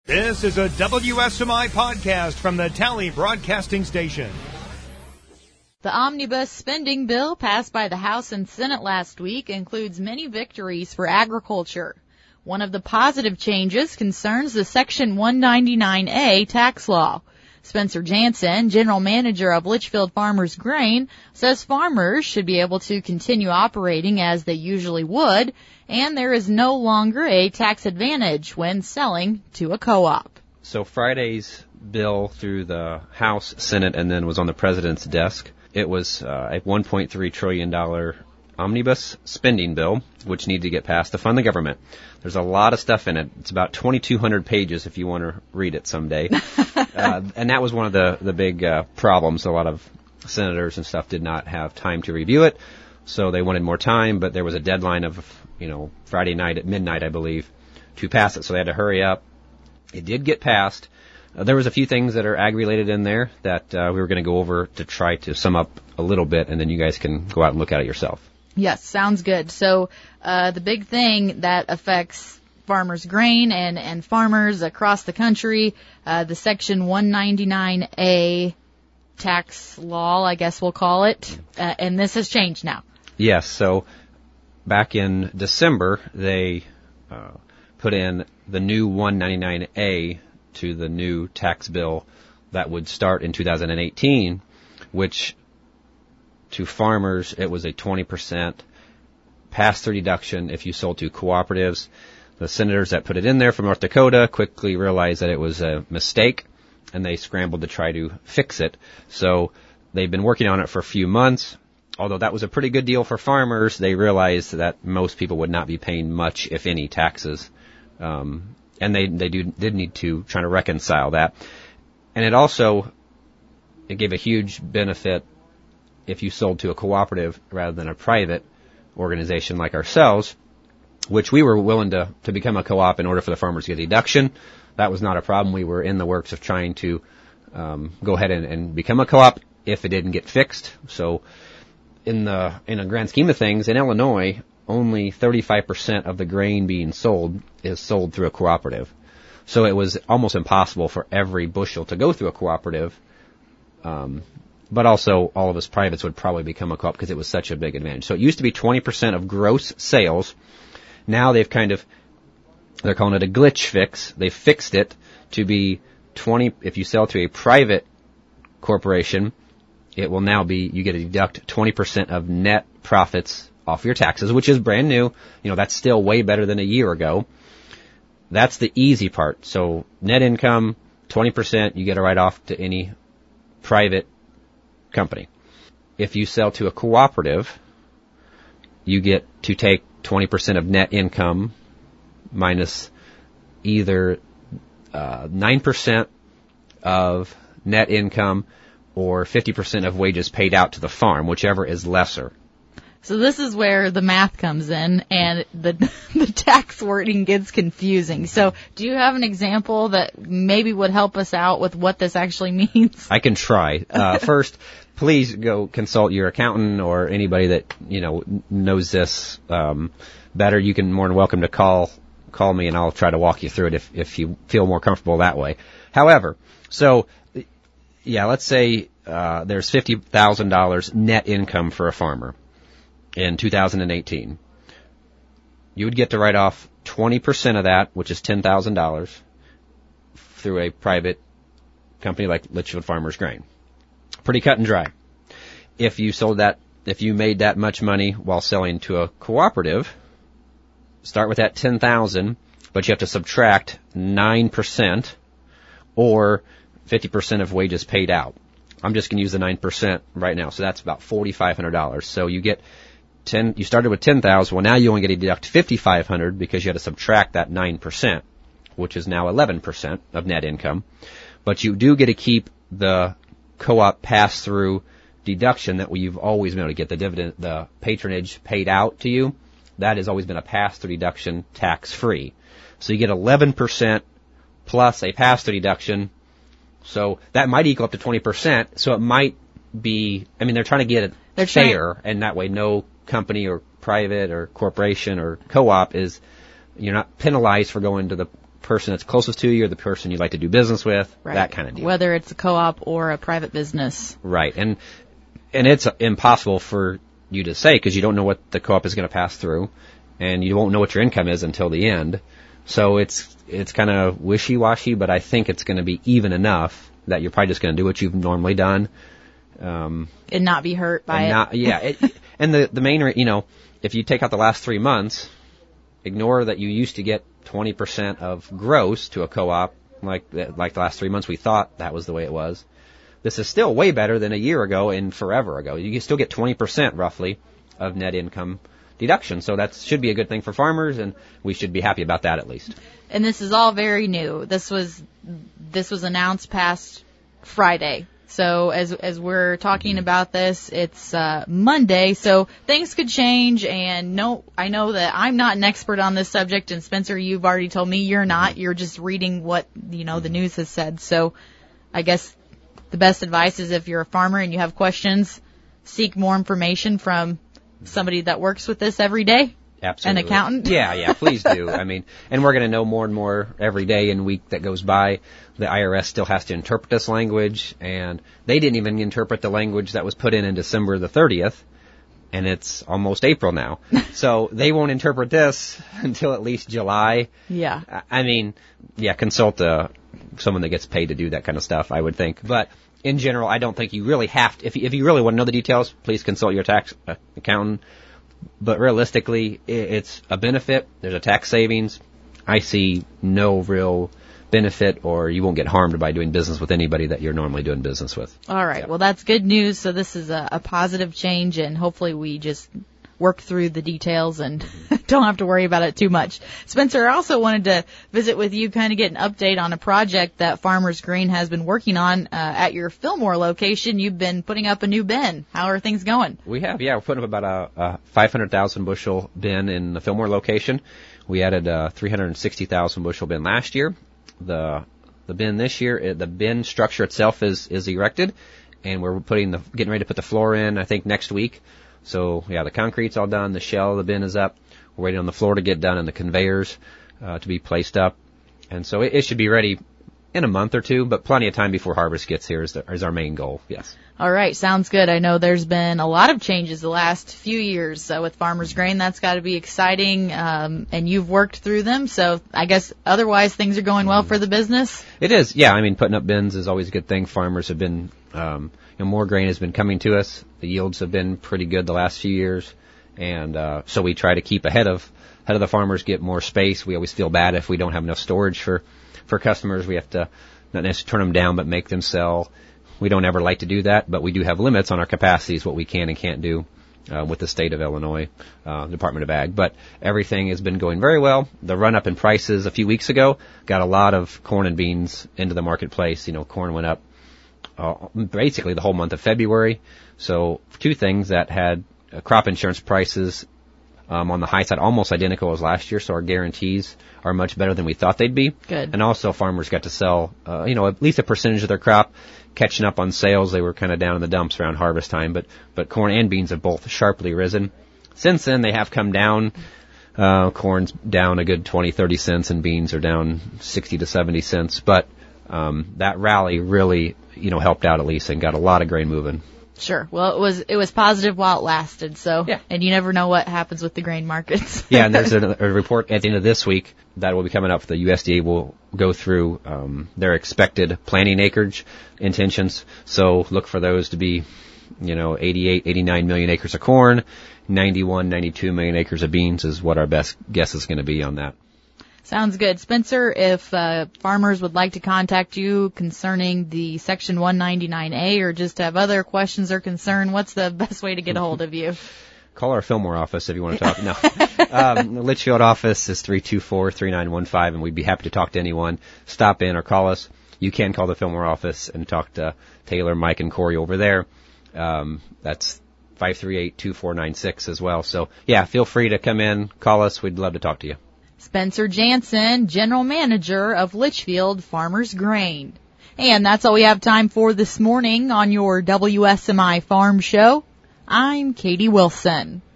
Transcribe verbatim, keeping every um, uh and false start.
This is a W S M I podcast from the Tally Broadcasting Station. The omnibus spending bill passed by the House and Senate last week includes many victories for agriculture. One of the positive changes concerns the Section one ninety-nine A tax law. Spencer Jansen, general manager of Litchfield Farmers Grain, says farmers should be able to continue operating as they usually would, and there is no longer a tax advantage when selling to a co-op. So Friday's bill through the House, Senate, and then was on the President's desk. It was uh, a one point three trillion dollars omnibus spending bill, which needed to get passed to fund the government. There's a lot of stuff in it. It's about twenty-two hundred pages if you want to read it someday. uh, and that was one of the, the big uh, problems. A lot of senators and stuff did not have time to review it, so they wanted more time, but there was a deadline of, you know, Friday night at midnight, I believe, to pass it, so they had to hurry up. It did get passed. Uh, there was a few things that are ag-related in there that uh, we were going to go over to try to sum up a little bit, and then you guys can go out and look at it yourself. Yes, sounds good. So uh, the big thing that affects farmers' grain and, and farmers across the country, uh, the Section one ninety-nine A tax law, I guess we'll call it, uh, and this has changed now. Yes, so back in December, they uh, put in the new one ninety-nine A to the new tax bill that would start in two thousand eighteen, which to farmers, it was a twenty percent pass-through deduction if you sold to cooperatives. The senators that put it in there from North Dakota quickly realized that it was a mistake, and they scrambled to try to fix it. So they've been working on it for a few months. Although that was a pretty good deal for farmers, they realized that most people would not be paying much, if any, taxes. Um, and they, they do, did need to try to reconcile that. And it also, it gave a huge benefit if you sold to a cooperative rather than a private organization like ourselves, which we were willing to, to become a co-op in order for the farmers to get a deduction. That was not a problem. We were in the works of trying to um, go ahead and, and become a co-op if it didn't get fixed. So in the in a grand scheme of things, in Illinois, only thirty-five percent of the grain being sold is sold through a cooperative. So it was almost impossible for every bushel to go through a cooperative. Um, but also all of us privates would probably become a co-op because it was such a big advantage. So it used to be twenty percent of gross sales. Now they've kind of, they're calling it a glitch fix. They fixed it to be twenty, if you sell to a private corporation, it will now be, you get to deduct twenty percent of net profits off your taxes, which is brand new. You know, that's still way better than a year ago. That's the easy part. So net income, twenty percent, you get a write-off to any private company. If you sell to a cooperative, you get to take twenty percent of net income minus either uh, nine percent of net income or fifty percent of wages paid out to the farm, whichever is lesser. So this is where the math comes in and the the tax wording gets confusing. So do you have an example that maybe would help us out with what this actually means? I can try. Uh, first, please go consult your accountant or anybody that, you know, knows this um, better. You can more than welcome to call call me and I'll try to walk you through it if, if you feel more comfortable that way. However, so, yeah, let's say uh, there's fifty thousand dollars net income for a farmer in two thousand eighteen. You would get to write off twenty percent of that, which is ten thousand dollars, through a private company like Litchfield Farmers Grain. Pretty cut and dry. If you sold that, if you made that much money while selling to a cooperative, start with that ten thousand dollars, but you have to subtract nine percent or fifty percent of wages paid out. I'm just going to use the nine percent right now, so that's about four thousand five hundred dollars. So you get ten, you started with ten thousand, well now you only get to deduct five thousand five hundred because you had to subtract that nine percent, which is now eleven percent of net income. But you do get to keep the co-op pass-through deduction that you've always been able to get, the dividend, the patronage paid out to you. That has always been a pass-through deduction, tax-free. So you get eleven percent plus a pass-through deduction. So that might equal up to twenty percent. So it might be, I mean, they're trying to get it they're fair, trying. and that way no company or private or corporation or co-op is, you're not penalized for going to the person that's closest to you or the person you'd like to do business with, right. that kind of deal. Whether it's a co-op or a private business. Right. And and it's impossible for you to say because you don't know what the co-op is going to pass through, and you won't know what your income is until the end. So it's it's kind of wishy-washy, but I think it's going to be even enough that you're probably just going to do what you've normally done. Um, and not be hurt by it. Not, yeah. It, and the, the main, you know, if you take out the last three months, ignore that you used to get twenty percent of gross to a co-op, like like the last three months we thought that was the way it was. This is still way better than a year ago and forever ago. You can still get twenty percent roughly of net income deduction. So that should be a good thing for farmers, and we should be happy about that at least. And this is all very new. This was this was announced past Friday. So as as we're talking about this, it's uh, Monday, so things could change. And no, I know that I'm not an expert on this subject, and Spencer, you've already told me you're not. You're just reading what you know the news has said. So I guess the best advice is if you're a farmer and you have questions, seek more information from somebody that works with this every day. Absolutely. An accountant? Yeah, yeah, please do. I mean, and we're going to know more and more every day and week that goes by. The I R S still has to interpret this language, and they didn't even interpret the language that was put in in December the thirtieth, and it's almost April now. So they won't interpret this until at least July. Yeah. I mean, yeah, consult uh, someone that gets paid to do that kind of stuff, I would think. But in general, I don't think you really have to. If you, if you really want to know the details, please consult your tax uh, accountant. But realistically, it's a benefit. There's a tax savings. I see no real benefit, or you won't get harmed by doing business with anybody that you're normally doing business with. All right. Yeah. Well, that's good news. So this is a, a positive change, and hopefully we just work through the details and don't have to worry about it too much. Spencer, I also wanted to visit with you, kind of get an update on a project that Farmers Grain has been working on uh, at your Fillmore location. You've been putting up a new bin. How are things going? We have, yeah. We're putting up about a, a five hundred thousand bushel bin in the Fillmore location. We added a three hundred sixty thousand bushel bin last year. The the bin this year, the bin structure itself is, is erected, and we're putting the getting ready to put the floor in, I think, next week. So, yeah, the concrete's all done. The shell of the bin is up. We're waiting on the floor to get done and the conveyors uh, to be placed up. And so it, it should be ready in a month or two, but plenty of time before harvest gets here is, the, is our main goal, yes. All right, sounds good. I know there's been a lot of changes the last few years uh, with Farmers Grain. That's got to be exciting, um, and you've worked through them. So I guess otherwise things are going well for the business? It is, yeah. I mean, putting up bins is always a good thing. Farmers have been... Um, You know, more grain has been coming to us. The yields have been pretty good the last few years, and uh, so we try to keep ahead of ahead of the farmers, get more space. We always feel bad if we don't have enough storage for for customers. We have to not necessarily turn them down, but make them sell. We don't ever like to do that, but we do have limits on our capacities, what we can and can't do uh, with the state of Illinois uh, Department of Ag. But everything has been going very well. The run up in prices a few weeks ago got a lot of corn and beans into the marketplace. You know, corn went up Uh, basically the whole month of February. So two things that had uh, crop insurance prices um, on the high side almost identical as last year, so our guarantees are much better than we thought they'd be. Good. And also farmers got to sell, uh, you know, at least a percentage of their crop, catching up on sales. They were kind of down in the dumps around harvest time, but but corn and beans have both sharply risen. Since then, they have come down. Uh, corn's down a good twenty, thirty cents, and beans are down sixty to seventy cents. But um, that rally really, you know, helped out at least and got a lot of grain moving. Sure. Well, it was it was positive while it lasted. So, yeah. And you never know what happens with the grain markets. Yeah, and there's a, a report at the end of this week that will be coming up. The U S D A will go through um, their expected planting acreage intentions. So look for those to be, you know, eighty-eight, eighty-nine million acres of corn, ninety-one, ninety-two million acres of beans is what our best guess is going to be on that. Sounds good. Spencer, if uh, farmers would like to contact you concerning the Section one ninety-nine A or just have other questions or concern, what's the best way to get a hold of you? Call our Fillmore office if you want to talk. No. um, the Litchfield office is three two four, three nine one five, and we'd be happy to talk to anyone. Stop in or call us. You can call the Fillmore office and talk to Taylor, Mike, and Corey over there. Um, that's five three eight, two four nine six as well. So, yeah, feel free to come in, call us. We'd love to talk to you. Spencer Jansen, General Manager of Litchfield Farmers Grain. And that's all we have time for this morning on your W S M I Farm Show. I'm Katie Wilson.